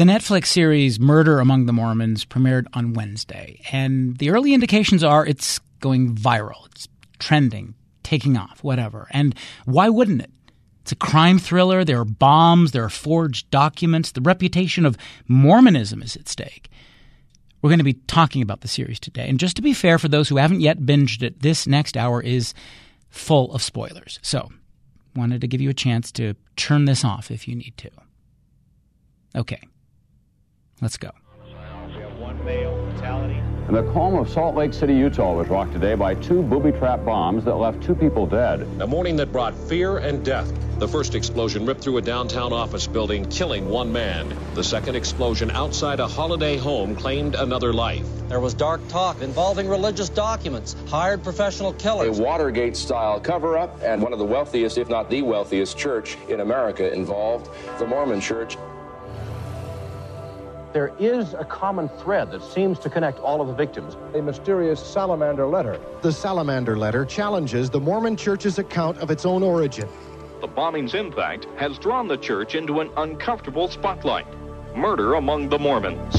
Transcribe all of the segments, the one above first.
The Netflix series Murder Among the Mormons premiered on Wednesday, and the early indications are it's going viral. It's trending, taking off, whatever. And why wouldn't it? It's a crime thriller. There are bombs. There are forged documents. The reputation of Mormonism is at stake. We're going to be talking about the series today. And just to be fair, for those who haven't yet binged it, this next hour is full of spoilers. So, wanted to give you a chance to turn this off if you need to. Okay. Let's go. We have one male fatality. And the home of Salt Lake City, Utah was rocked today by two booby-trap bombs that left two people dead. A morning that brought fear and death. The first explosion ripped through a downtown office building, killing one man. The second explosion outside a Holiday home claimed another life. There was dark talk involving religious documents, hired professional killers. A Watergate-style cover-up, and one of the wealthiest, if not the wealthiest church in America involved, the Mormon Church. There is a common thread that seems to connect all of the victims. A mysterious salamander letter. The salamander letter challenges the Mormon Church's account of its own origin. The bombing's impact has drawn the church into an uncomfortable spotlight. Murder among the Mormons.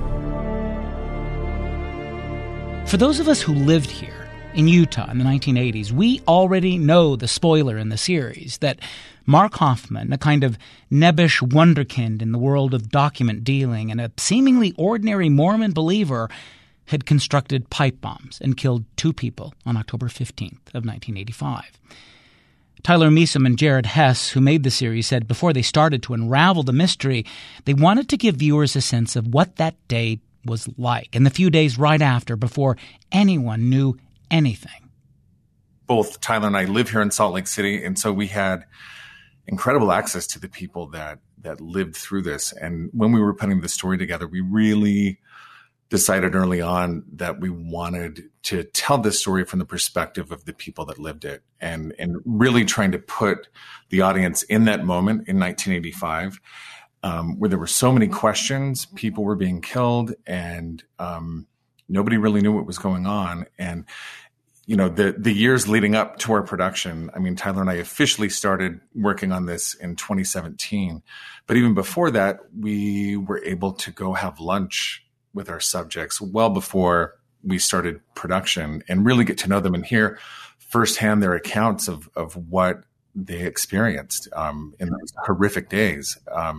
For those of us who lived here in Utah in the 1980s, we already know the spoiler in the series, that Mark Hofmann, a kind of nebbish wunderkind in the world of document dealing and a seemingly ordinary Mormon believer, had constructed pipe bombs and killed two people on October 15th of 1985. Tyler Measom and Jared Hess, who made the series, said before they started to unravel the mystery, they wanted to give viewers a sense of what that day was like and the few days right after, before anyone knew anything. Both Tyler and I live here in Salt Lake City, and so we had incredible access to the people that lived through this. And when we were putting the story together, we really decided early on that we wanted to tell this story from the perspective of the people that lived it, and really trying to put the audience in that moment in 1985, where there were so many questions, people were being killed, and nobody really knew what was going on. And you know, the years leading up to our production, I mean, Tyler and I officially started working on this in 2017. But even before that, we were able to go have lunch with our subjects well before we started production and really get to know them and hear firsthand their accounts of what they experienced in those horrific days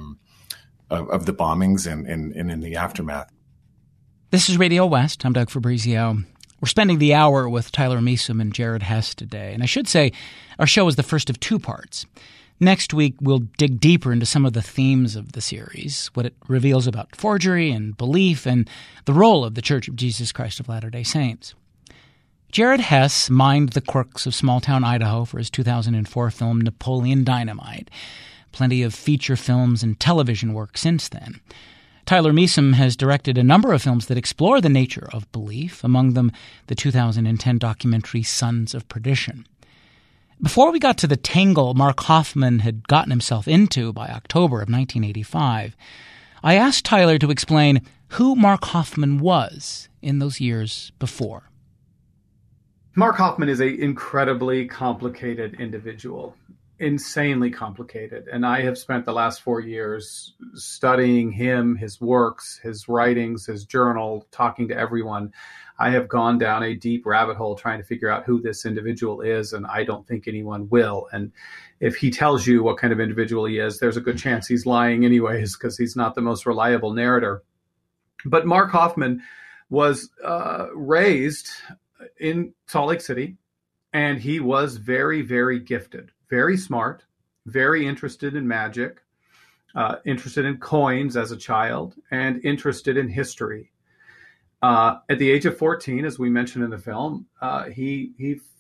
of the bombings and in the aftermath. This is Radio West. I'm Doug Fabrizio. We're spending the hour with Tyler Measom and Jared Hess today. And I should say, our show is the first of two parts. Next week, we'll dig deeper into some of the themes of the series, what it reveals about forgery and belief, and the role of the Church of Jesus Christ of Latter-day Saints. Jared Hess mined the quirks of small-town Idaho for his 2004 film Napoleon Dynamite. Plenty of feature films and television work since then. Tyler Measom has directed a number of films that explore the nature of belief, among them the 2010 documentary Sons of Perdition. Before we got to the tangle Mark Hofmann had gotten himself into by October of 1985, I asked Tyler to explain who Mark Hofmann was in those years before. Mark Hofmann is an incredibly complicated individual. Insanely complicated. And I have spent the last 4 years studying him, his works, his writings, his journal, talking to everyone. I have gone down a deep rabbit hole trying to figure out who this individual is, and I don't think anyone will. And if he tells you what kind of individual he is, there's a good chance he's lying anyways, because he's not the most reliable narrator. But Mark Hofmann was raised in Salt Lake City, and he was very, very gifted. Very smart, very interested in magic, interested in coins as a child, and interested in history. At the age of 14, as we mentioned in the film, he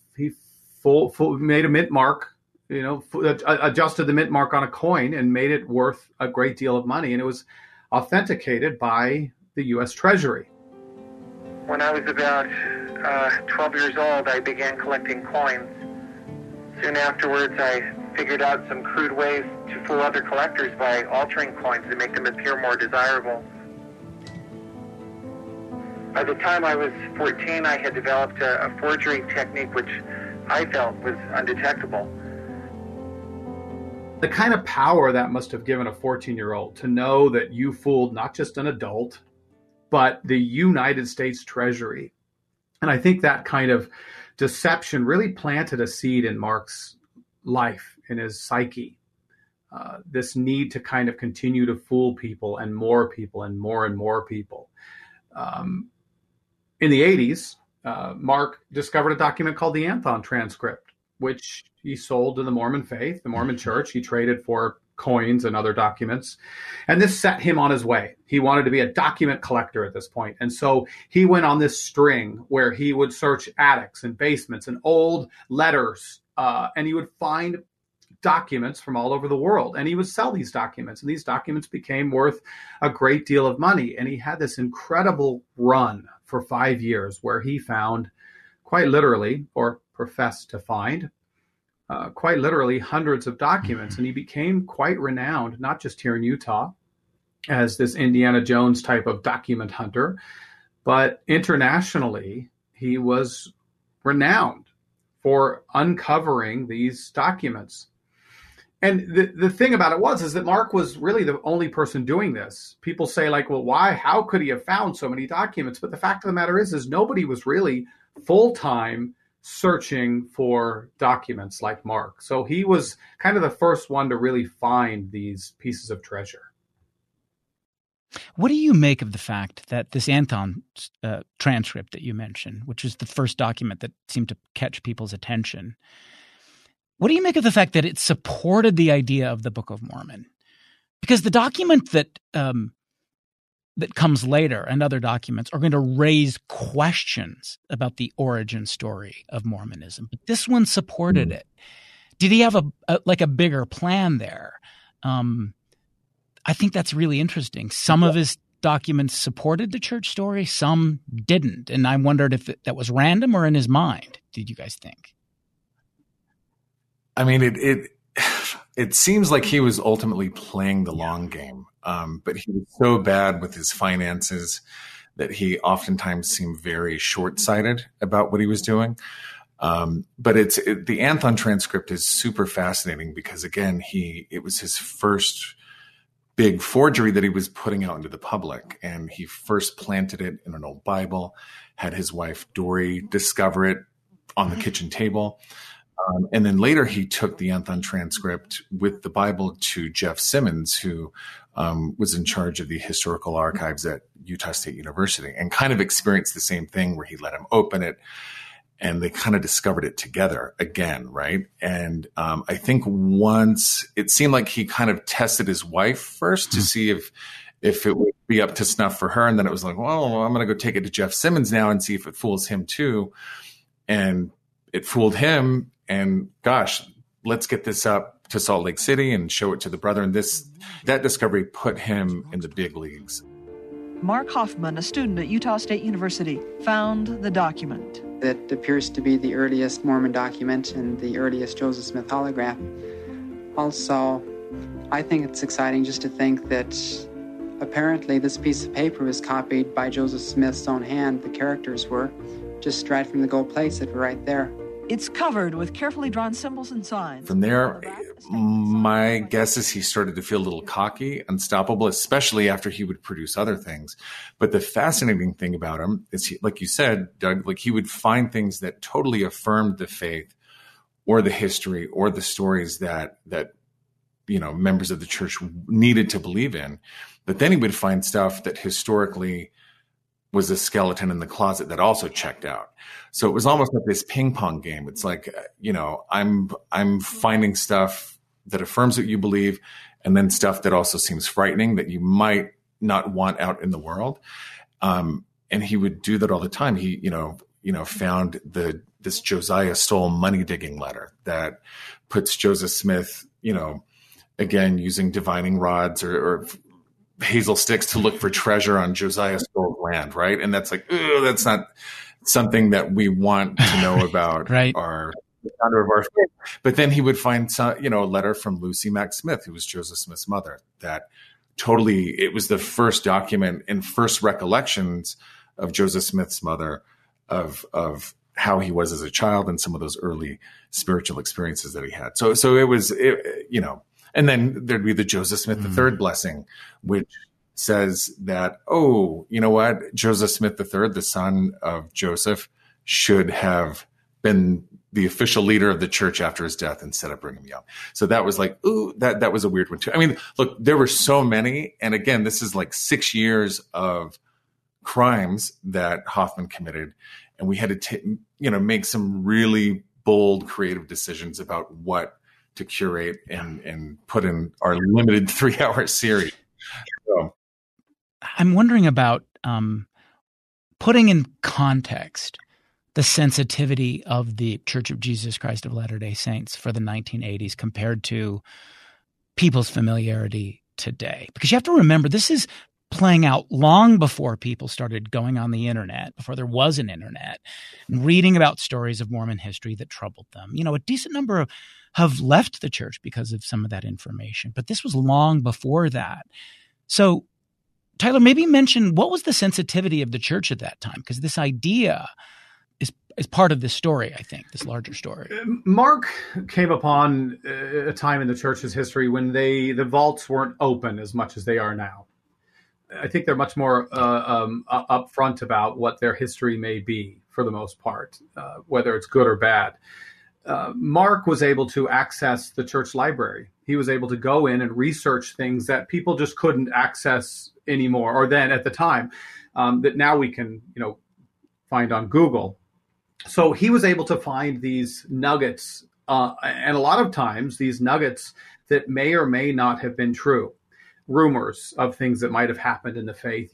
made a mint mark, adjusted the mint mark on a coin and made it worth a great deal of money. And it was authenticated by the U.S. Treasury. When I was about 12 years old, I began collecting coins. Soon afterwards, I figured out some crude ways to fool other collectors by altering coins to make them appear more desirable. By the time I was 14, I had developed a forgery technique which I felt was undetectable. the kind of power that must have given a 14-year-old to know that you fooled not just an adult, but the United States Treasury. And I think that kind of deception really planted a seed in Mark's life, in his psyche. This need to kind of continue to fool people and more people and more people. In the 80s, Mark discovered a document called the Anthon Transcript, which he sold to the Mormon faith, the Mormon church. He traded for coins and other documents. And this set him on his way. He wanted to be a document collector at this point. And so he went on this string where he would search attics and basements and old letters, and he would find documents from all over the world. And he would sell these documents, and these documents became worth a great deal of money. And he had this incredible run for 5 years where he found, quite literally, or professed to find, quite literally hundreds of documents. And he became quite renowned, not just here in Utah as this Indiana Jones type of document hunter, but internationally, he was renowned for uncovering these documents. And the thing about it is that Mark was really the only person doing this. People say, like, well, why? How could he have found so many documents? But the fact of the matter is nobody was really full-time searching for documents like Mark. So he was kind of the first one to really find these pieces of treasure. What do you make of the fact that this Anthon transcript that you mentioned, which is the first document that seemed to catch people's attention, what do you make of the fact that it supported the idea of the Book of Mormon? Because the document that comes later and other documents are going to raise questions about the origin story of Mormonism. But this one supported it. Did he have a bigger plan there? I think that's really interesting. Some of his documents supported the church story, some didn't. And I wondered if that was random or in his mind. Did you guys think? I mean, it seems like he was ultimately playing the long game, but he was so bad with his finances that he oftentimes seemed very short-sighted about what he was doing. But the Anthon transcript is super fascinating because, again, it was his first big forgery that he was putting out into the public, and he first planted it in an old Bible, had his wife Dory discover it on the kitchen table. And then later he took the Anthon transcript with the Bible to Jeff Simmons, who was in charge of the historical archives at Utah State University, and kind of experienced the same thing where he let him open it and they kind of discovered it together again, right? And I think once it seemed like he kind of tested his wife first to see if it would be up to snuff for her. And then it was like, well, I'm going to go take it to Jeff Simmons now and see if it fools him too. And it fooled him. And gosh, let's get this up to Salt Lake City and show it to the brother. And that discovery put him in the big leagues. Mark Hoffman, a student at Utah State University, found the document. That appears to be the earliest Mormon document and the earliest Joseph Smith holograph. Also, I think it's exciting just to think that apparently this piece of paper was copied by Joseph Smith's own hand. The characters were just right from the gold plates that were right there. It's covered with carefully drawn symbols and signs. From there, my guess is he started to feel a little cocky, unstoppable, especially after he would produce other things. But the fascinating thing about him is, like you said, Doug, like he would find things that totally affirmed the faith or the history or the stories that members of the church needed to believe in. But then he would find stuff that historically was a skeleton in the closet that also checked out. So it was almost like this ping pong game. It's like, I'm finding stuff that affirms what you believe, and then stuff that also seems frightening that you might not want out in the world. And he would do that all the time. He, found this Josiah Stowell money digging letter that puts Joseph Smith, again, using divining rods or hazel sticks to look for treasure on Josiah Stowell's land, right? And that's like, that's not something that we want to know about right. The founder of our faith. But then he would find a letter from Lucy Mack Smith, who was Joseph Smith's mother, that it was the first document and first recollections of Joseph Smith's mother of how he was as a child and some of those early spiritual experiences that he had. So it was, And then there'd be the Joseph Smith III blessing, which says that, oh, you know what? Joseph Smith III, the son of Joseph, should have been the official leader of the church after his death instead of Brigham Young. So that was like, ooh, that was a weird one too. I mean, look, there were so many. And again, this is like 6 years of crimes that Hoffman committed. And we had to, make some really bold, creative decisions about what to curate and put in our limited 3-hour series. So. I'm wondering about putting in context the sensitivity of the Church of Jesus Christ of Latter-day Saints for the 1980s compared to people's familiarity today. Because you have to remember, this is playing out long before people started going on the internet, before there was an internet, and reading about stories of Mormon history that troubled them. A decent number have left the church because of some of that information, but this was long before that. So, Tyler, maybe mention what was the sensitivity of the church at that time, because this idea is part of this story, I think, this larger story. Mark came upon a time in the church's history when the vaults weren't open as much as they are now. I think they're much more upfront about what their history may be, for the most part, whether it's good or bad. Mark was able to access the church library. He was able to go in and research things that people just couldn't access anymore, or then at the time, that now we can, find on Google. So he was able to find these nuggets, and a lot of times these nuggets that may or may not have been true. Rumors of things that might have happened in the faith,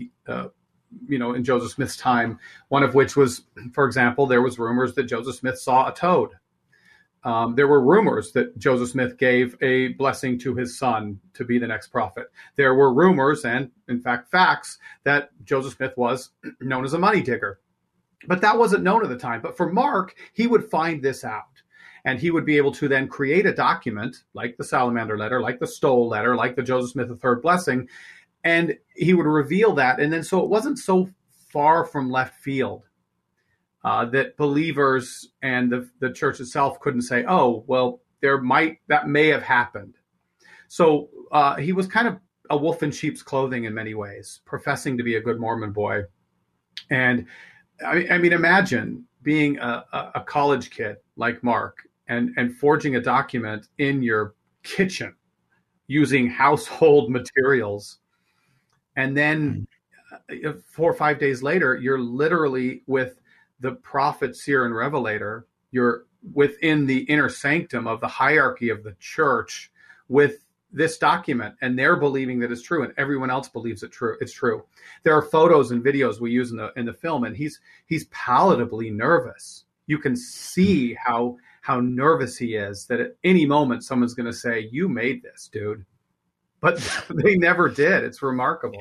in Joseph Smith's time, one of which was, for example, there was rumors that Joseph Smith saw a toad. There were rumors that Joseph Smith gave a blessing to his son to be the next prophet. There were rumors and, in fact, facts that Joseph Smith was known as a money digger. But that wasn't known at the time. But for Mark, he would find this out. And he would be able to then create a document like the Salamander letter, like the Stoll letter, like the Joseph Smith III blessing. And he would reveal that. And then so it wasn't so far from left field that believers and the church itself couldn't say, oh, well, that may have happened. So he was kind of a wolf in sheep's clothing in many ways, professing to be a good Mormon boy. And I mean, imagine being a college kid like Mark and forging a document in your kitchen using household materials. And then 4 or 5 days later, you're literally with the prophet, seer, and revelator. You're within the inner sanctum of the hierarchy of the church with this document, and they're believing that it's true, and everyone else believes it's true. There are photos and videos we use in the film, and he's palatably nervous. You can see how nervous he is, that at any moment someone's going to say, "You made this, dude," but they never did. It's remarkable.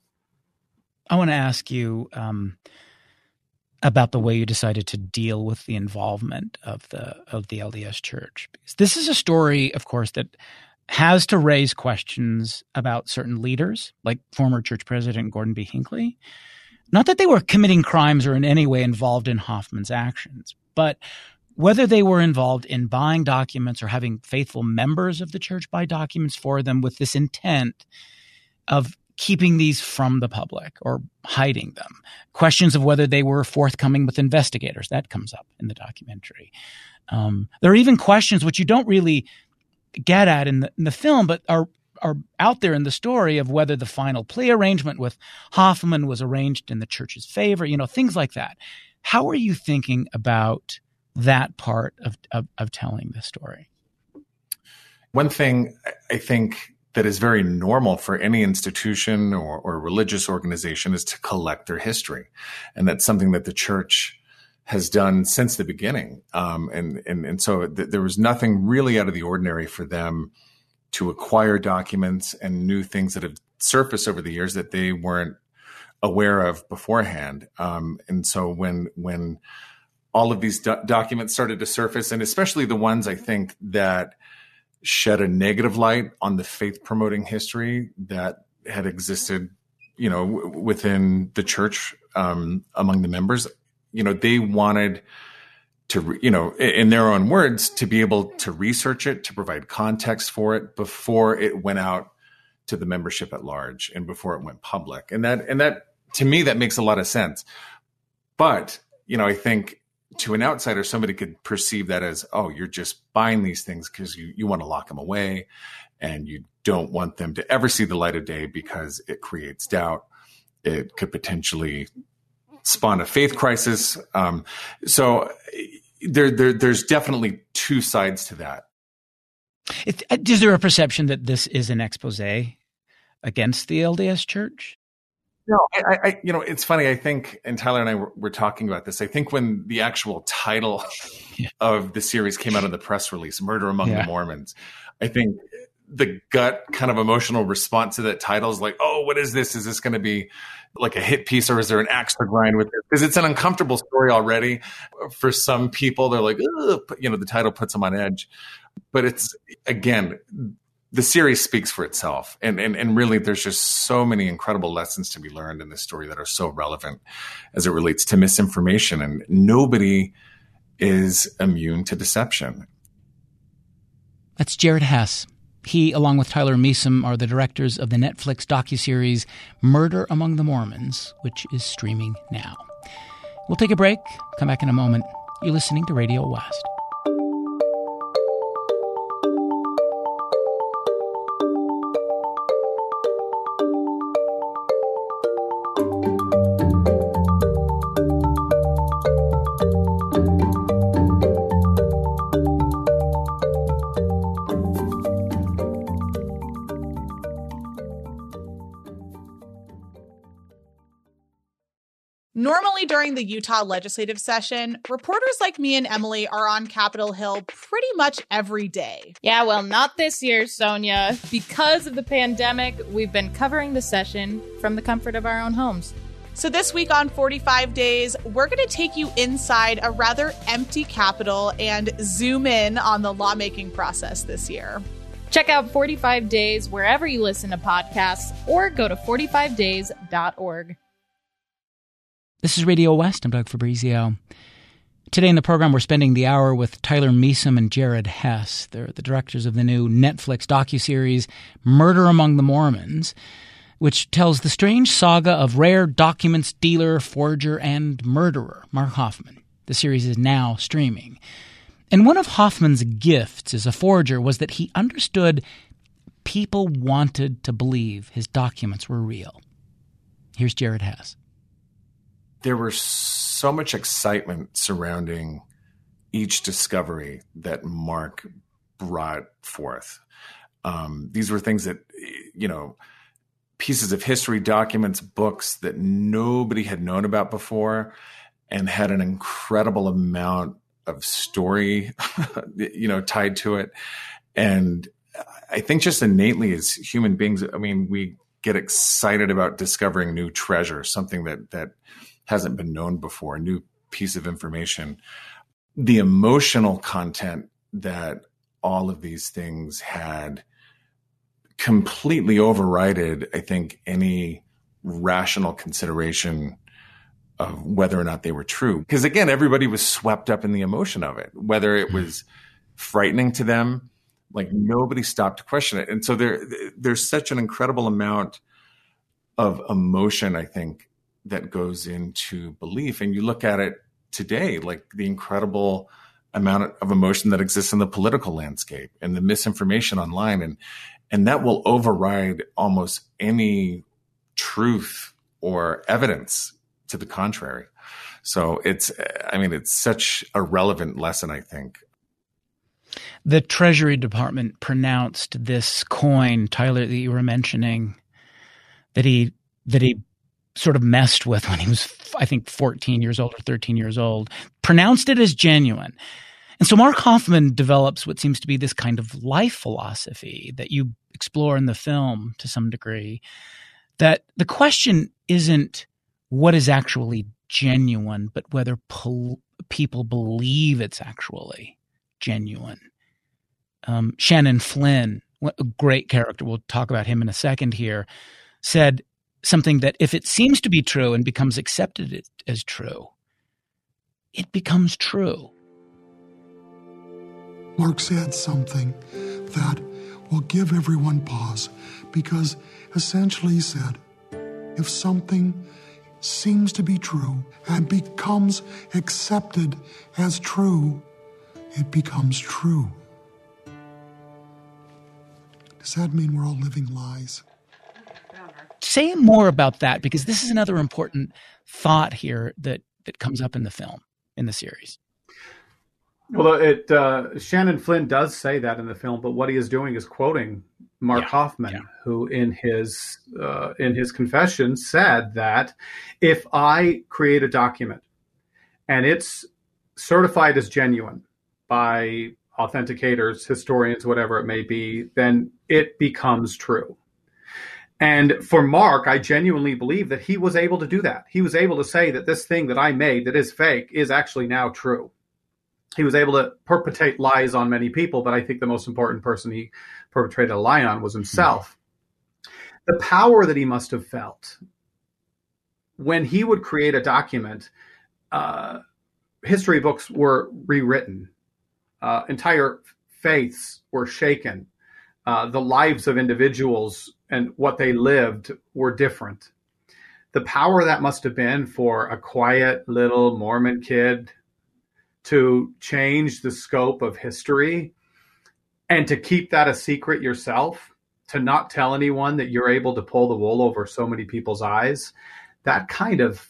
I want to ask you about the way you decided to deal with the involvement of the LDS Church, because this is a story, of course, that has to raise questions about certain leaders, like former church president Gordon B. Hinckley. Not that they were committing crimes or in any way involved in Hoffman's actions, but whether they were involved in buying documents or having faithful members of the church buy documents for them with this intent of keeping these from the public or hiding them. Questions of whether they were forthcoming with investigators. That comes up in the documentary. There are even questions which you don't really get at in the film, but are out there in the story of whether the final plea arrangement with Hoffman was arranged in the church's favor, things like that. How are you thinking about that part of telling the story? One thing I think that is very normal for any institution or religious organization is to collect their history. And that's something that the church has done since the beginning. And so there was nothing really out of the ordinary for them to acquire documents and new things that have surfaced over the years that they weren't aware of beforehand. And so when all of these documents started to surface, and especially the ones I think that shed a negative light on the faith promoting history that had existed, within the church, among the members, they wanted to, in their own words, to be able to research it, to provide context for it before it went out to the membership at large and before it went public. And that to me, that makes a lot of sense. But, I think to an outsider, somebody could perceive that as, oh, you're just buying these things because you want to lock them away and you don't want them to ever see the light of day because it creates doubt. It could potentially spawn a faith crisis. So there's definitely two sides to that. Is there a perception that this is an expose against the LDS Church? No, it's funny. I think, and Tyler and I were talking about this. I think when the actual title of the series came out in the press release, "Murder Among the Mormons," I think the gut kind of emotional response to that title is like, "Oh, what is this? Is this going to be like a hit piece, or is there an axe to grind with it?" Because it's an uncomfortable story already. For some people, they're like, "Ugh," the title puts them on edge. But it's, again, the series speaks for itself. And really, there's just so many incredible lessons to be learned in this story that are so relevant as it relates to misinformation. And nobody is immune to deception. That's Jared Hess. He, along with Tyler Measom, are the directors of the Netflix docuseries Murder Among the Mormons, which is streaming now. We'll take a break, come back in a moment. You're listening to Radio West. Normally during the Utah legislative session, reporters like me and Emily are on Capitol Hill pretty much every day. Yeah, well, not this year, Sonia. Because of the pandemic, we've been covering the session from the comfort of our own homes. So this week on 45 Days, we're going to take you inside a rather empty Capitol and zoom in on the lawmaking process this year. Check out 45 Days wherever you listen to podcasts or go to 45days.org. This is Radio West. I'm Doug Fabrizio. Today in the program, we're spending the hour with Tyler Measom and Jared Hess. They're the directors of the new Netflix docuseries Murder Among the Mormons, which tells the strange saga of rare documents dealer, forger, and murderer Mark Hofmann. The series is now streaming. And one of Hoffman's gifts as a forger was that he understood people wanted to believe his documents were real. Here's Jared Hess. There was so much excitement surrounding each discovery that Mark brought forth. These were things that, pieces of history, documents, books that nobody had known about before and had an incredible amount of story, tied to it. And I think just innately as human beings, we get excited about discovering new treasure, something that hasn't been known before, a new piece of information. The emotional content that all of these things had completely overrided, I think, any rational consideration of whether or not they were true. Because again, everybody was swept up in the emotion of it, whether it was frightening to them, like nobody stopped to question it. And so there's such an incredible amount of emotion, I think, that goes into belief. And you look at it today, like the incredible amount of emotion that exists in the political landscape and the misinformation online. And that will override almost any truth or evidence to the contrary. So it's such a relevant lesson, I think. The Treasury Department pronounced this coin, Tyler, that you were mentioning, that he sort of messed with when he was, I think, 14 years old or 13 years old, pronounced it as genuine. And so Mark Hofmann develops what seems to be this kind of life philosophy that you explore in the film to some degree, that the question isn't what is actually genuine, but whether people believe it's actually genuine. Shannon Flynn, a great character, we'll talk about him in a second here, said something that if it seems to be true and becomes accepted as true, it becomes true. Mark said something that will give everyone pause, because essentially he said, if something seems to be true and becomes accepted as true, it becomes true. Does that mean we're all living lies? Say more about that, because this is another important thought here that comes up in the film, in the series. Well, Shannon Flynn does say that in the film, but what he is doing is quoting Mark Hoffman, who in his confession said that if I create a document and it's certified as genuine by authenticators, historians, whatever it may be, then it becomes true. And for Mark, I genuinely believe that he was able to do that. He was able to say that this thing that I made that is fake is actually now true. He was able to perpetrate lies on many people, but I think the most important person he perpetrated a lie on was himself. The power that he must have felt when he would create a document, history books were rewritten. Entire faiths were shaken. The lives of individuals and what they lived were different. The power that must have been for a quiet little Mormon kid to change the scope of history and to keep that a secret yourself, to not tell anyone that you're able to pull the wool over so many people's eyes, that kind of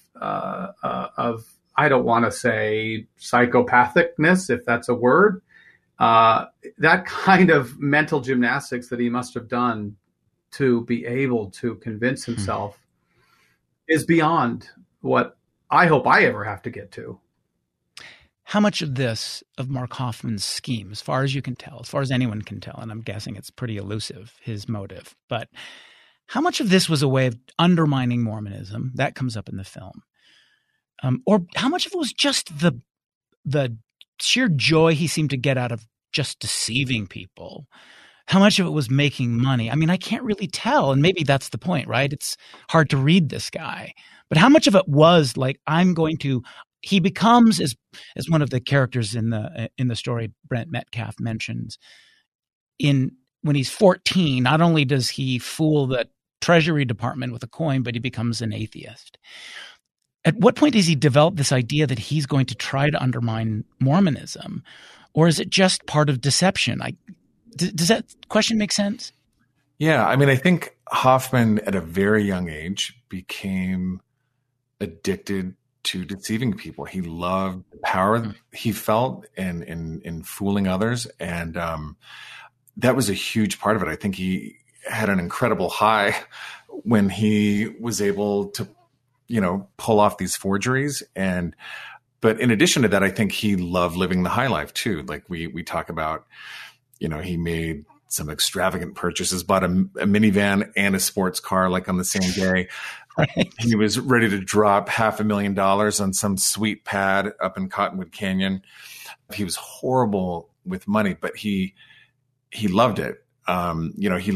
I don't want to say psychopathicness, if that's a word, that kind of mental gymnastics that he must have done to be able to convince himself is beyond what I hope I ever have to get to. How much of this, of Mark Hoffman's scheme, as far as you can tell, as far as anyone can tell, and I'm guessing it's pretty elusive, his motive, but how much of this was a way of undermining Mormonism? That comes up in the film. Or how much of it was just the sheer joy he seemed to get out of just deceiving people? How much of it was making money? I mean, I can't really tell. And maybe that's the point, right? It's hard to read this guy. But how much of it was like, he becomes, as one of the characters in the story Brent Metcalf mentions, when he's 14, not only does he fool the Treasury Department with a coin, but he becomes an atheist. At what point does he develop this idea that he's going to try to undermine Mormonism? Or is it just part of deception? Does that question make sense? Yeah. I mean, I think Hoffman at a very young age became addicted to deceiving people. He loved the power he felt in fooling others. And that was a huge part of it. I think he had an incredible high when he was able to, pull off these forgeries. But in addition to that, I think he loved living the high life too. Like we talk about, he made some extravagant purchases, bought a minivan and a sports car like on the same day. Right. He was ready to drop $500,000 on some sweet pad up in Cottonwood Canyon. He was horrible with money, but he loved it. He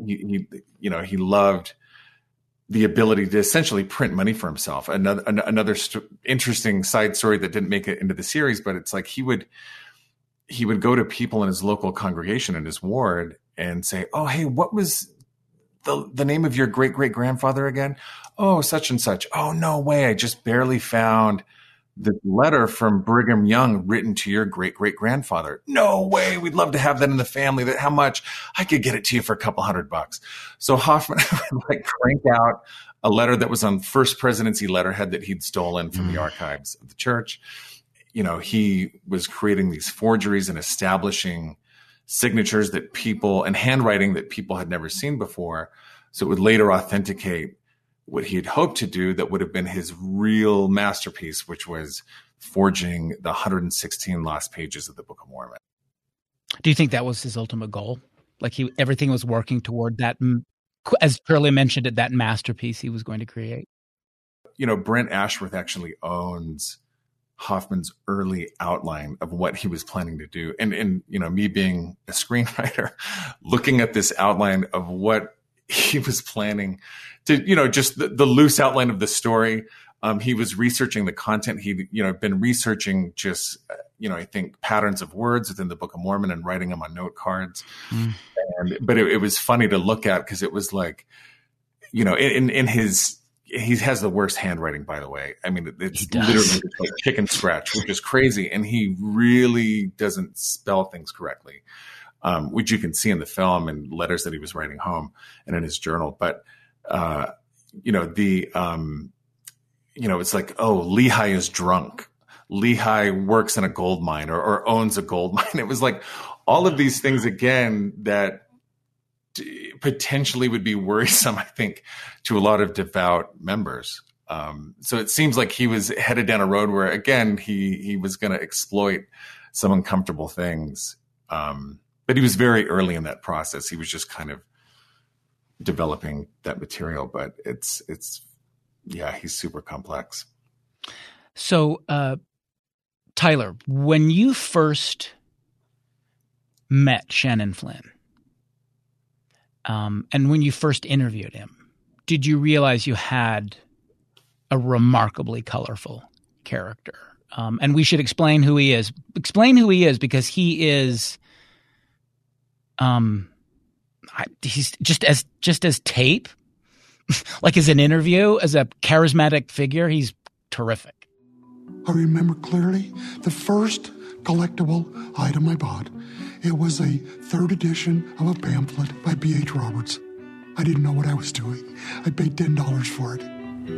loved the ability to essentially print money for himself. Another interesting side story that didn't make it into the series, but it's like he would go to people in his local congregation in his ward and say, "Oh, hey, what was the name of your great-great-grandfather again?" "Oh, such and such." "Oh, no way. I just barely found the letter from Brigham Young written to your great-great-grandfather." "No way. We'd love to have that in the family. That how much? I could get it to you for a couple $100. So Hoffman would crank out a letter that was on First Presidency letterhead that he'd stolen from the archives of the church. He was creating these forgeries and establishing signatures that people and handwriting that people had never seen before. So it would later authenticate what he had hoped to do that would have been his real masterpiece, which was forging the 116 lost pages of the Book of Mormon. Do you think that was his ultimate goal? Like everything was working toward that, as Shirley mentioned it, that masterpiece he was going to create? Brent Ashworth actually owns Hoffman's early outline of what he was planning to do. And me being a screenwriter, looking at this outline of what he was planning to, just the loose outline of the story. He was researching the content. He, been researching just, I think patterns of words within the Book of Mormon and writing them on note cards. But it was funny to look at because it was like, in his, he has the worst handwriting, by the way. I mean, it's literally like chicken scratch, which is crazy. And he really doesn't spell things correctly, which you can see in the film and letters that he was writing home and in his journal. But, it's like, oh, Lehi is drunk. Lehi works in a gold mine or owns a gold mine. It was like all of these things, again, that potentially would be worrisome, I think, to a lot of devout members. So it seems like he was headed down a road where, again, he was going to exploit some uncomfortable things. But he was very early in that process. He was just kind of developing that material. But he's super complex. So, Tyler, when you first met Shannon Flynn, and when you first interviewed him, did you realize you had a remarkably colorful character? And we should explain who he is. Explain who he is, because he is, he's just as tape, like as an interview, as a charismatic figure, he's terrific. I remember clearly the first collectible item I bought. It was a 3rd edition of a pamphlet by B.H. Roberts. I didn't know what I was doing. I paid $10 for it.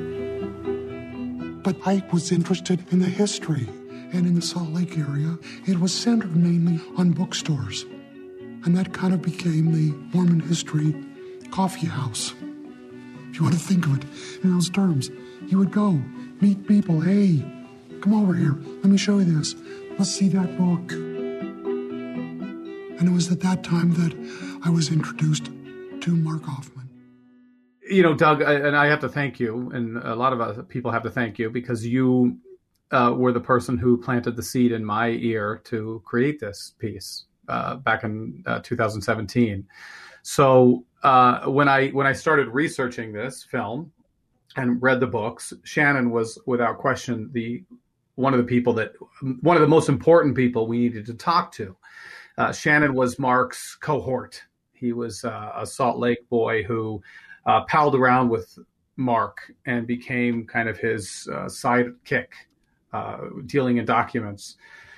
But I was interested in the history, and in the Salt Lake area, it was centered mainly on bookstores. And that kind of became the Mormon history coffee house. If you want to think of it in those terms, you would go, meet people, hey, come over here, let me show you this. Let's see that book. And it was at that time that I was introduced to Mark Hoffman. Doug, and I have to thank you, and a lot of other people have to thank you, because you were the person who planted the seed in my ear to create this piece back in 2017. So when I started researching this film and read the books, Shannon was without question one of the most important people we needed to talk to. Shannon was Mark's cohort. He was a Salt Lake boy who palled around with Mark and became kind of his sidekick, dealing in documents.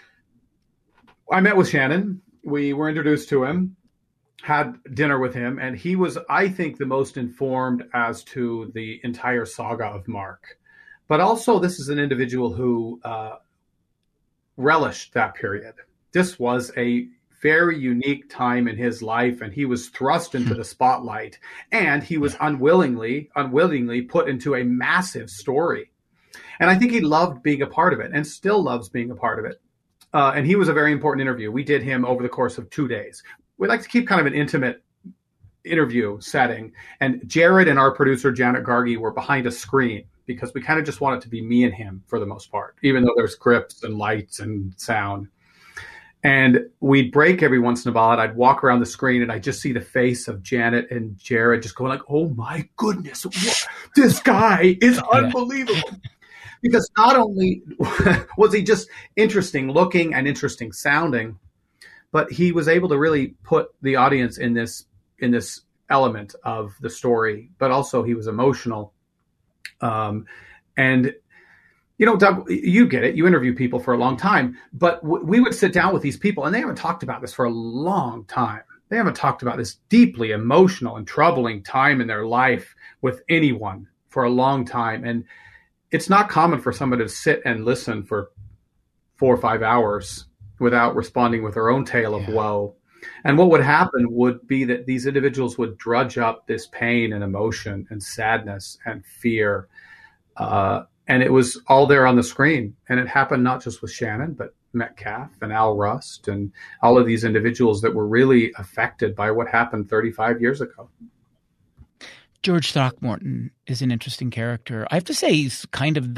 I met with Shannon. We were introduced to him, had dinner with him, and he was, I think, the most informed as to the entire saga of Mark. But also, this is an individual who relished that period. This was a very unique time in his life, and he was thrust into the spotlight, and he was unwillingly put into a massive story. And I think he loved being a part of it, and still loves being a part of it. And he was a very important interview. We did him over the course of 2 days. We like to keep kind of an intimate interview setting, and Jared and our producer Janet Gargi were behind a screen, because we kind of just want it to be me and him for the most part, even though there's scripts and lights and sound. And we'd break every once in a while, and I'd walk around the screen, and I'd just see the face of Janet and Jared just going like, oh my goodness, this guy is unbelievable. Because not only was he just interesting looking and interesting sounding, but he was able to really put the audience in this element of the story, but also he was emotional. And Doug, you get it. You interview people for a long time, but we would sit down with these people, and they haven't talked about this for a long time. They haven't talked about this deeply emotional and troubling time in their life with anyone for a long time. And it's not common for someone to sit and listen for 4 or 5 hours without responding with their own tale of woe. And what would happen would be that these individuals would drudge up this pain and emotion and sadness and fear. And it was all there on the screen. And it happened not just with Shannon, but Metcalf and Al Rust and all of these individuals that were really affected by what happened 35 years ago. George Throckmorton is an interesting character. I have to say he's kind of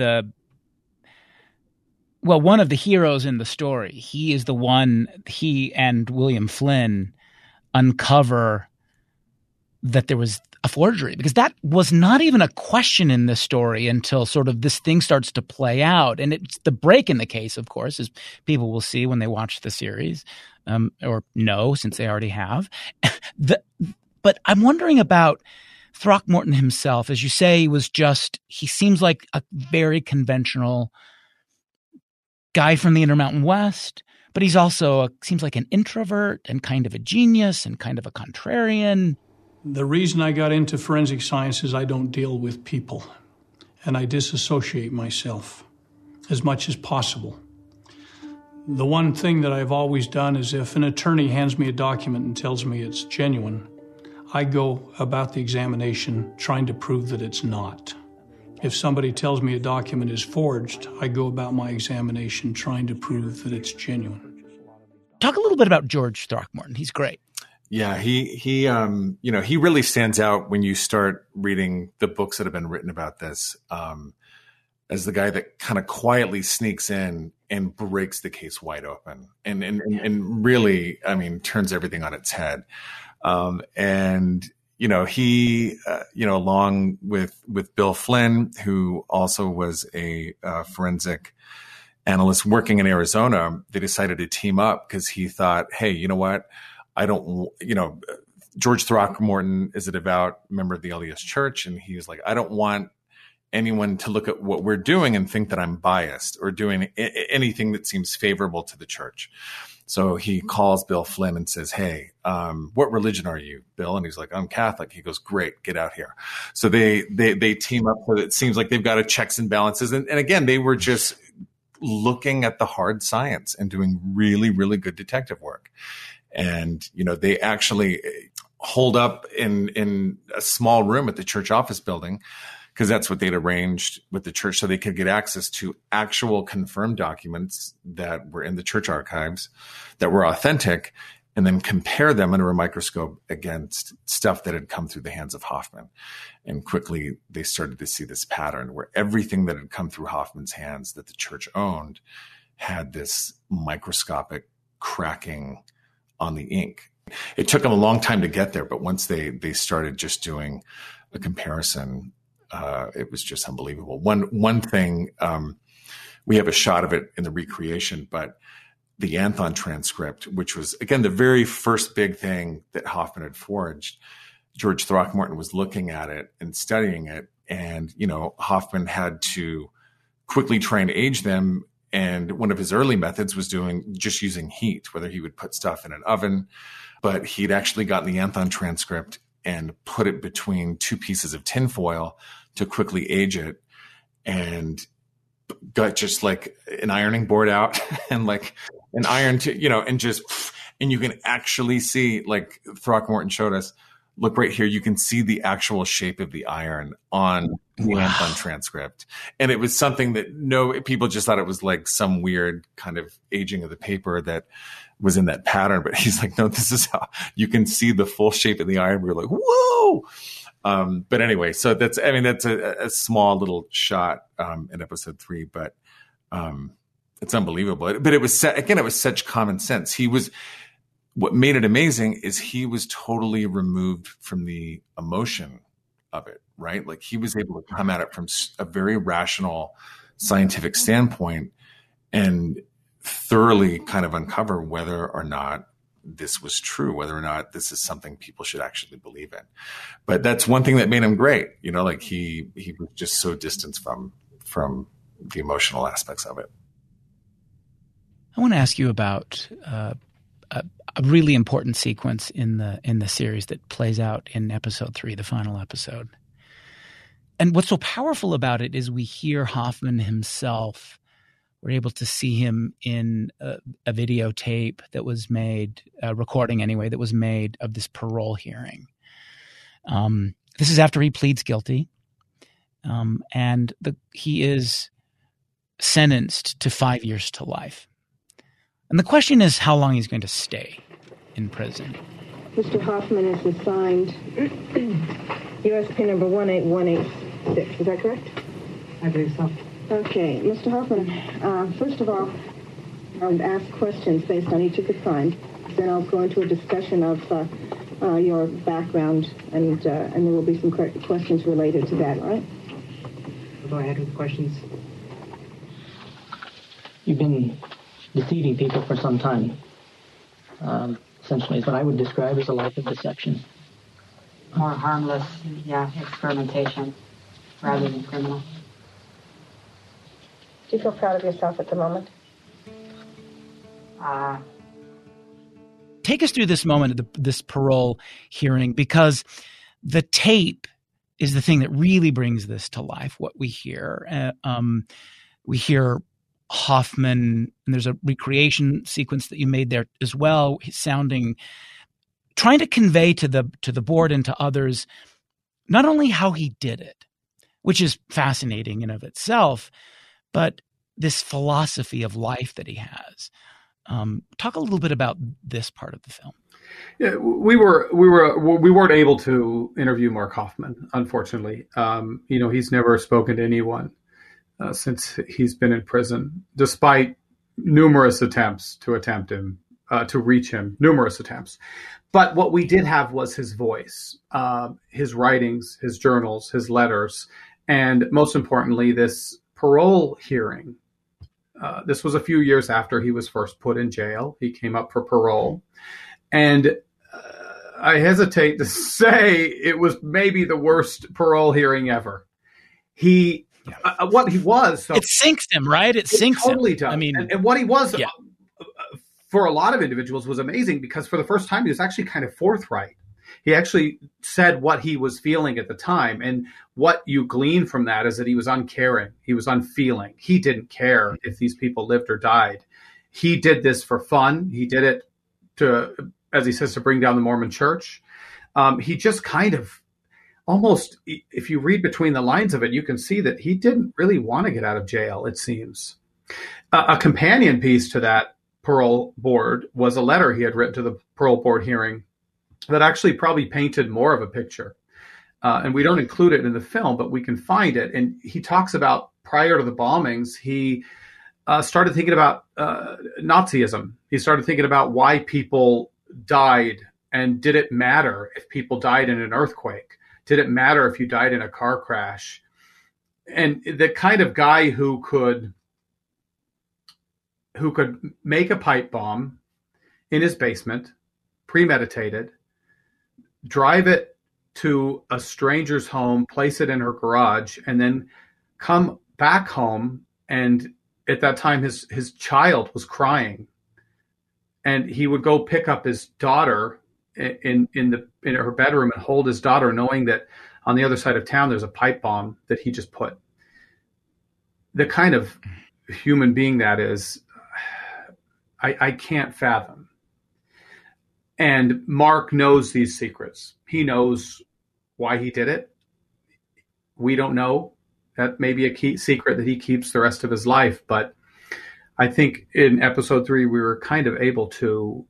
one of the heroes in the story. He is the one, he and William Flynn uncover that there was a forgery, because that was not even a question in this story until sort of this thing starts to play out. And it's the break in the case, of course, as people will see when they watch the series, or know since they already have. But I'm wondering about Throckmorton himself. As you say, he seems like a very conventional guy from the Intermountain West, but he's also seems like an introvert and kind of a genius and kind of a contrarian. The reason I got into forensic science is I don't deal with people, and I disassociate myself as much as possible. The one thing that I've always done is if an attorney hands me a document and tells me it's genuine, I go about the examination trying to prove that it's not. If somebody tells me a document is forged, I go about my examination trying to prove that it's genuine. Talk a little bit about George Throckmorton. He's great. Yeah, he really stands out when you start reading the books that have been written about this, as the guy that kind of quietly sneaks in and breaks the case wide open and really, I mean, turns everything on its head. He, along with Bill Flynn, who also was a forensic analyst working in Arizona, they decided to team up because he thought, hey, you know what? George Throckmorton is a devout member of the LDS Church. And he's like, I don't want anyone to look at what we're doing and think that I'm biased or doing anything that seems favorable to the church. So he calls Bill Flynn and says, hey, what religion are you, Bill? And he's like, I'm Catholic. He goes, great, get out here. So they team up so that it seems like they've got a checks and balances. And again, they were just looking at the hard science and doing really, really good detective work. And, they actually holed up in a small room at the church office building because that's what they'd arranged with the church so they could get access to actual confirmed documents that were in the church archives that were authentic and then compare them under a microscope against stuff that had come through the hands of Hoffman. And quickly they started to see this pattern where everything that had come through Hoffman's hands that the church owned had this microscopic cracking on the ink. It took them a long time to get there, but once they started just doing a comparison, it was just unbelievable. One thing, we have a shot of it in the recreation, but the Anthon transcript, which was, again, the very first big thing that Hoffman had forged, George Throckmorton was looking at it and studying it. And, Hoffman had to quickly try and age them. And one of his early methods was just using heat, whether he would put stuff in an oven, but he'd actually gotten the Anthon transcript and put it between two pieces of tinfoil to quickly age it, and got just like an ironing board out and like an iron and you can actually see, like Throckmorton showed us, look right here, you can see the actual shape of the iron on the Anthon transcript. And it was something that people just thought it was like some weird kind of aging of the paper that was in that pattern. But he's like, no, this is how you can see the full shape of the iron. We were like, whoa. But anyway, so that's a small little shot in episode 3, but it's unbelievable. But it was such common sense. What made it amazing is he was totally removed from the emotion of it, right? Like he was able to come at it from a very rational, scientific standpoint and thoroughly kind of uncover whether or not this was true, whether or not this is something people should actually believe in. But that's one thing that made him great. Like he was just so distant from the emotional aspects of it. I want to ask you about a really important sequence in the series that plays out in episode 3, the final episode. And what's so powerful about it is we hear Hoffman himself. We're able to see him in a videotape that was made, a recording anyway, that was made of this parole hearing. This is after he pleads guilty, and he is sentenced to 5 years to life. And the question is how long he's going to stay in prison. Mr. Hoffman is assigned USP number 18186. Is that correct? I believe so. Okay, Mr. Hoffman, first of all, I would ask questions based on each of the crimes. Then I'll go into a discussion of your background, and there will be some questions related to that, all right? We'll go ahead with the questions. You've been deceiving people for some time. Essentially, it's what I would describe as a life of deception. More harmless, experimentation rather than criminal. Do you feel proud of yourself at the moment? Take us through this moment of this parole hearing, because the tape is the thing that really brings this to life, what we hear. We hear Hoffman, and there's a recreation sequence that you made there as well, trying to convey to the board and to others, not only how he did it, which is fascinating in of itself, but this philosophy of life that he has. Talk a little bit about this part of the film. Yeah, we weren't able to interview Mark Hoffman, unfortunately. He's never spoken to anyone since he's been in prison, despite numerous attempts to reach him, numerous attempts. But what we did have was his voice, his writings, his journals, his letters, and most importantly, this parole hearing. This was a few years after he was first put in jail. He came up for parole. And I hesitate to say it was maybe the worst parole hearing ever. What he was. So it sinks him, right? It sinks totally him. Does. I mean, and what he was for a lot of individuals was amazing, because for the first time he was actually kind of forthright. He actually said what he was feeling at the time. And what you glean from that is that he was uncaring. He was unfeeling. He didn't care if these people lived or died. He did this for fun. He did it to, as he says, to bring down the Mormon Church. He just kind of almost, if you read between the lines of it, you can see that he didn't really want to get out of jail, it seems. A companion piece to that parole board was a letter he had written to the parole board hearing that actually probably painted more of a picture. And we don't include it in the film, but we can find it. And he talks about, prior to the bombings, he started thinking about Nazism. He started thinking about why people died, and did it matter if people died in an earthquake? Did it matter if you died in a car crash? And the kind of guy who could make a pipe bomb in his basement, premeditated, drive it to a stranger's home, place it in her garage, and then come back home. And at that time, his child was crying, and he would go pick up his daughter in her bedroom and hold his daughter, knowing that on the other side of town there's a pipe bomb that he just put. The kind of human being that is, I can't fathom. And Mark knows these secrets. He knows why he did it. We don't know. That may be a key secret that he keeps the rest of his life. But I think in episode 3, we were kind of able to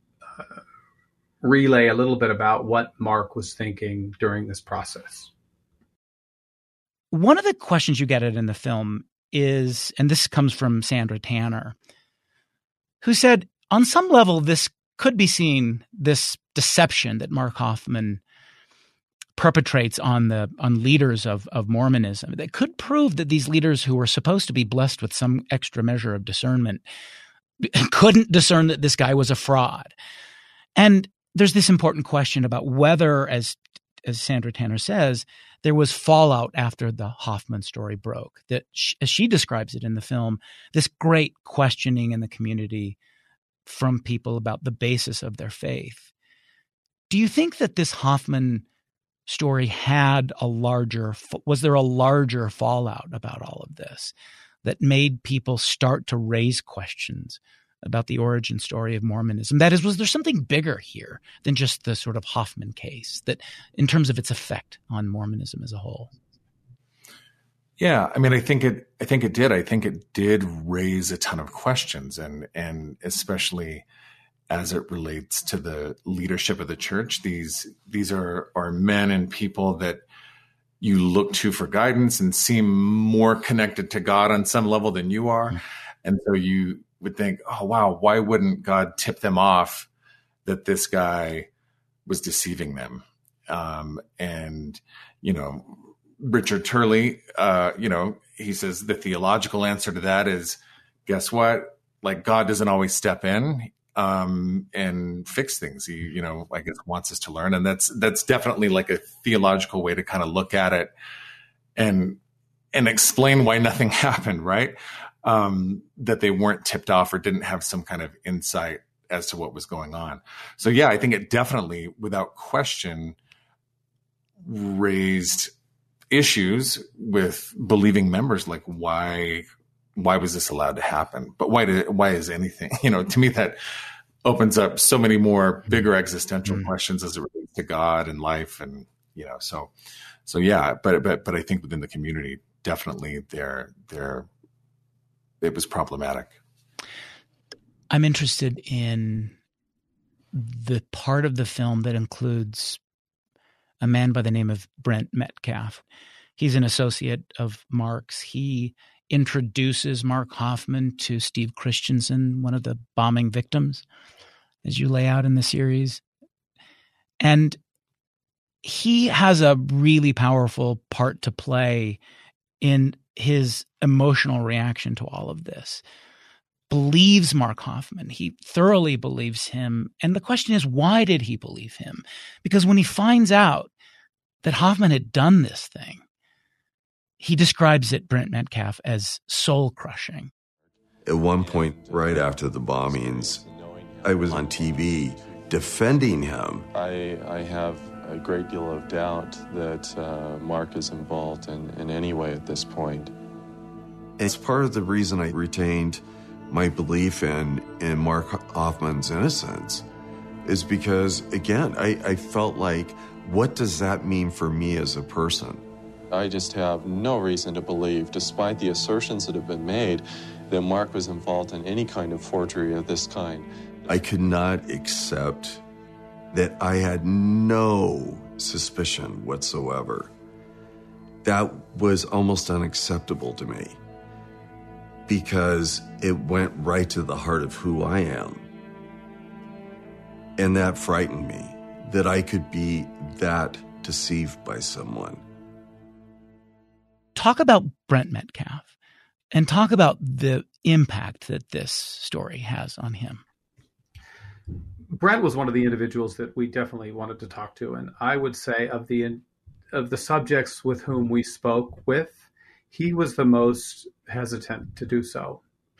relay a little bit about what Mark was thinking during this process. One of the questions you get at in the film is, and this comes from Sandra Tanner, who said, on some level, this could be seen, this deception that Mark Hoffman perpetrates on leaders of Mormonism, that could prove that these leaders who were supposed to be blessed with some extra measure of discernment couldn't discern that this guy was a fraud. And there's this important question about whether, as Sandra Tanner says, there was fallout after the Hoffman story broke, that as she describes it in the film, this great questioning in the community from people about the basis of their faith. Do you think that this Hoffman story was there a larger fallout about all of this that made people start to raise questions about the origin story of Mormonism? That is, was there something bigger here than just the sort of Hoffman case, that in terms of its effect on Mormonism as a whole? Yeah, I mean, I think it did. I think it did raise a ton of questions, and especially as it relates to the leadership of the church. These are men and people that you look to for guidance and seem more connected to God on some level than you are. Mm-hmm. And so you would think, oh, wow, why wouldn't God tip them off that this guy was deceiving them. And, Richard Turley, he says the theological answer to that is, guess what? Like, God doesn't always step in and fix things. He, I guess wants us to learn. And that's definitely like a theological way to kind of look at it and explain why nothing happened, right? That they weren't tipped off or didn't have some kind of insight as to what was going on. So yeah, I think it definitely, without question, raised issues with believing members, like why was this allowed to happen? But why is anything, to me, that opens up so many more bigger existential questions as it relates to God and life. And, so yeah, but I think within the community, definitely it was problematic. I'm interested in the part of the film that includes a man by the name of Brent Metcalf. He's an associate of Mark's. He introduces Mark Hoffman to Steve Christensen, one of the bombing victims, as you lay out in the series. And he has a really powerful part to play in his emotional reaction to all of this. Believes Mark Hoffman. He thoroughly believes him. And the question is, why did he believe him? Because when he finds out that Hoffman had done this thing, he describes it, Brent Metcalf, as soul-crushing. At one point, right after the bombings, I was on TV defending him. I have a great deal of doubt that Mark is involved in any way at this point. It's part of the reason I retained my belief in Mark Hoffman's innocence is because, again, I felt like, what does that mean for me as a person? I just have no reason to believe, despite the assertions that have been made, that Mark was involved in any kind of forgery of this kind. I could not accept that I had no suspicion whatsoever. That was almost unacceptable to me because it went right to the heart of who I am. And that frightened me, that I could be that deceived by someone. Talk about Brent Metcalf and talk about the impact that this story has on him. Brent was one of the individuals that we definitely wanted to talk to. And I would say of the subjects with whom we spoke with, he was the most hesitant to do so.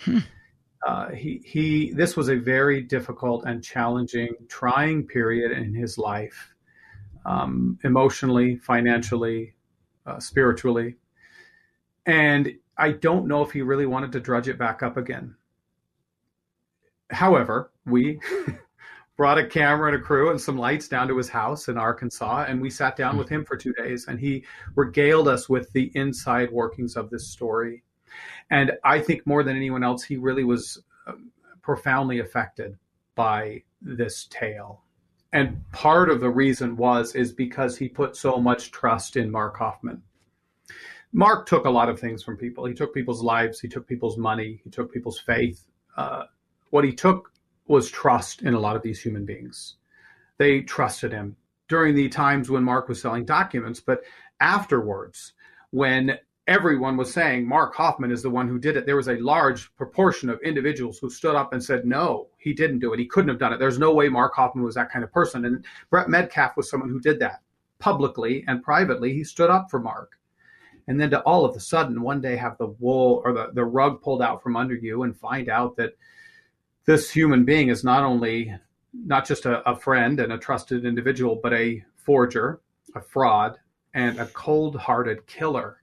This was a very difficult and challenging, trying period in his life, emotionally, financially, spiritually. And I don't know if he really wanted to drudge it back up again. However, we brought a camera and a crew and some lights down to his house in Arkansas, and we sat down with him for 2 days, and he regaled us with the inside workings of this story. And I think more than anyone else, he really was profoundly affected by this tale. And part of the reason is because he put so much trust in Mark Hoffman. Mark took a lot of things from people. He took people's lives. He took people's money. He took people's faith. What he took was trust in a lot of these human beings. They trusted him during the times when Mark was selling documents, but afterwards, when everyone was saying Mark Hoffman is the one who did it, there was a large proportion of individuals who stood up and said, no, he didn't do it. He couldn't have done it. There's no way Mark Hoffman was that kind of person. And Brent Metcalf was someone who did that publicly and privately. He stood up for Mark. And then to all of a sudden, one day have the wool or the rug pulled out from under you and find out that this human being is not just a friend and a trusted individual, but a forger, a fraud, and a cold-hearted killer.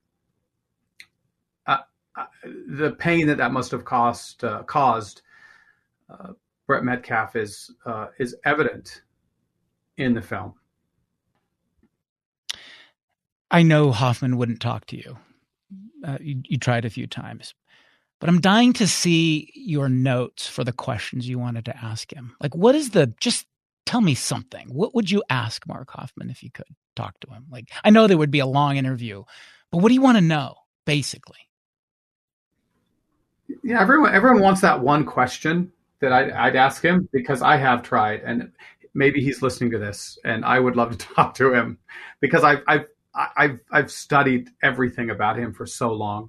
The pain that must have caused Brent Metcalf is evident in the film. I know Hoffman wouldn't talk to you. You tried a few times. But I'm dying to see your notes for the questions you wanted to ask him. Like, just tell me something. What would you ask Mark Hoffman if you could talk to him? Like, I know there would be a long interview, but what do you want to know, basically? Yeah, everyone wants that one question that I'd ask him, because I have tried. And maybe he's listening to this, and I would love to talk to him because I've studied everything about him for so long.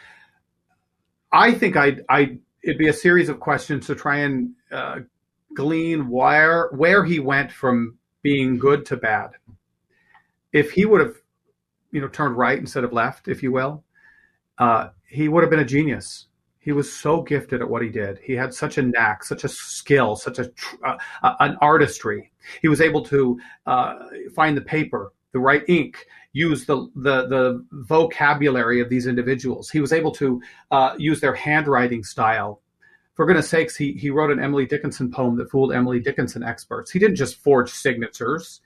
I think it'd be a series of questions to try and glean where he went from being good to bad. If he would have, turned right instead of left, if you will, he would have been a genius. He was so gifted at what he did. He had such a knack, such a skill, such an artistry. He was able to find the paper, the right ink, use the vocabulary of these individuals. He was able to use their handwriting style. For goodness sakes, he wrote an Emily Dickinson poem that fooled Emily Dickinson experts. He didn't just forge signatures,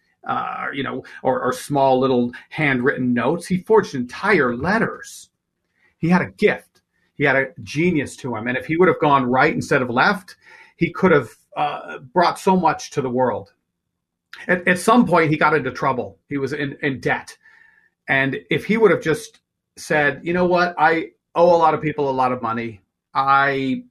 or small little handwritten notes. He forged entire letters. He had a gift. He had a genius to him. And if he would have gone right instead of left, he could have brought so much to the world. At some point, he got into trouble. He was in debt. And if he would have just said, you know what, I owe a lot of people a lot of money. I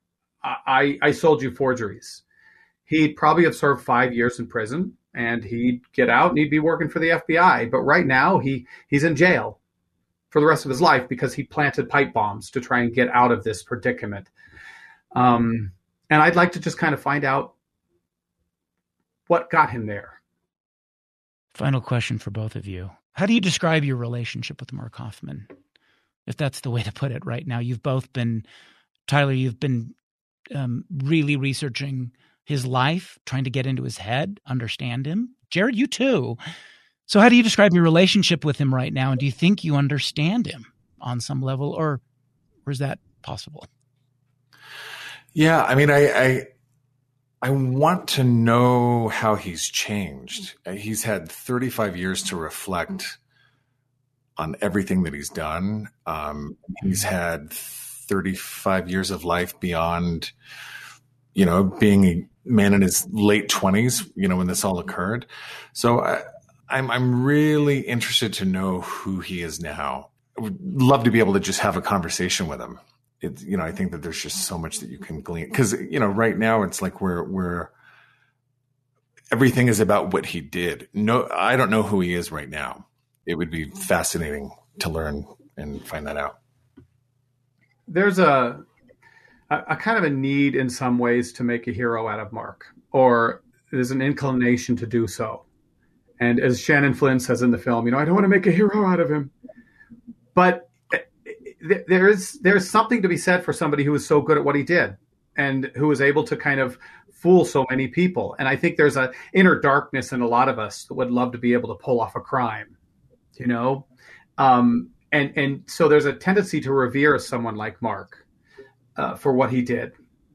sold you forgeries. He'd probably have served 5 years in prison, and he'd get out and he'd be working for the FBI. But right now, he's in jail for the rest of his life because he planted pipe bombs to try and get out of this predicament. And I'd like to just kind of find out what got him there. Final question for both of you. How do you describe your relationship with Mark Hofmann? If that's the way to put it right now. You've both been, Tyler, you've been really researching his life, trying to get into his head, understand him. Jared, you too. So how do you describe your relationship with him right now? And do you think you understand him on some level, or is that possible? Yeah, I mean, I want to know how he's changed. He's had 35 years to reflect on everything that he's done. He's had 35 years of life beyond, being a man in his late 20s, when this all occurred. So I'm really interested to know who he is now. I would love to be able to just have a conversation with him. I think that there's just so much that you can glean because, right now it's like we're everything is about what he did. No, I don't know who he is right now. It would be fascinating to learn and find that out. There's a kind of a need in some ways to make a hero out of Mark, or there's an inclination to do so. And as Shannon Flynn says in the film, I don't want to make a hero out of him. But there's something to be said for somebody who was so good at what he did and who was able to kind of fool so many people. And I think there's an inner darkness in a lot of us that would love to be able to pull off a crime, and so there's a tendency to revere someone like Mark for what he did.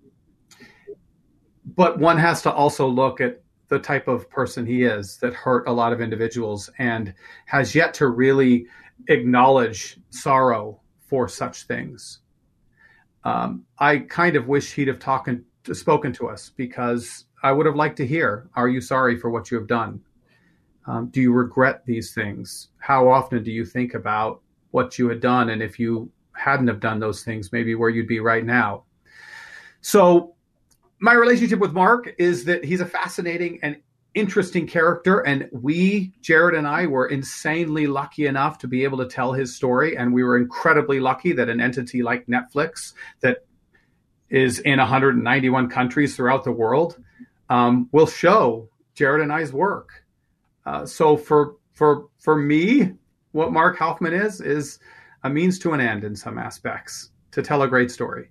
But one has to also look at the type of person he is that hurt a lot of individuals and has yet to really acknowledge sorrow for such things. I kind of wish he'd have spoken to us, because I would have liked to hear, are you sorry for what you have done? Do you regret these things? How often do you think about what you had done? And if you hadn't have done those things, maybe where you'd be right now. So my relationship with Mark is that he's a fascinating and interesting character, and Jared and I, were insanely lucky enough to be able to tell his story, and we were incredibly lucky that an entity like Netflix, that is in 191 countries throughout the world, will show Jared and I's work. So for me, what Mark Hofmann is a means to an end in some aspects to tell a great story.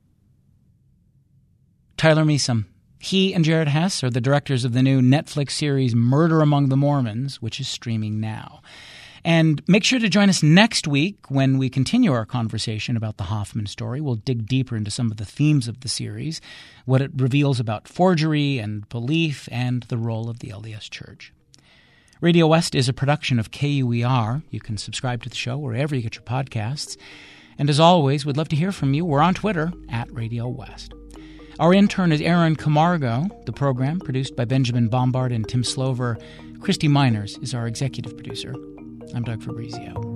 Tyler Measom. He and Jared Hess are the directors of the new Netflix series Murder Among the Mormons, which is streaming now. And make sure to join us next week when we continue our conversation about the Hofmann story. We'll dig deeper into some of the themes of the series, what it reveals about forgery and belief, and the role of the LDS Church. Radio West is a production of KUER. You can subscribe to the show wherever you get your podcasts. And as always, we'd love to hear from you. We're on Twitter @Radio West. Our intern is Aaron Camargo. The program, produced by Benjamin Bombard and Tim Slover. Christy Miners is our executive producer. I'm Doug Fabrizio.